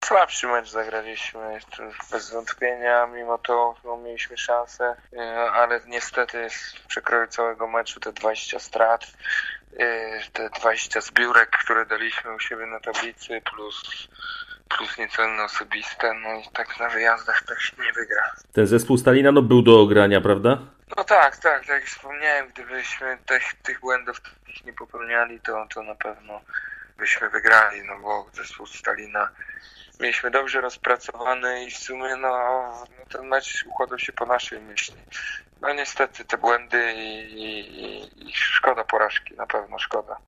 Słabszy mecz zagraliśmy, to bez wątpienia, mimo to mieliśmy szansę, ale niestety w przekroju całego meczu te 20 strat, te 20 zbiórek, które daliśmy u siebie na tablicy, plus niecelne osobiste, no i tak na wyjazdach tak się nie wygra. Ten zespół Stalina był do ogrania, prawda? No tak jak wspomniałem, gdybyśmy tych błędów nie popełniali, to na pewno byśmy wygrali, no bo zespół Stalina mieliśmy dobrze rozpracowany i w sumie ten mecz układał się po naszej myśli. No niestety te błędy i szkoda porażki, na pewno szkoda.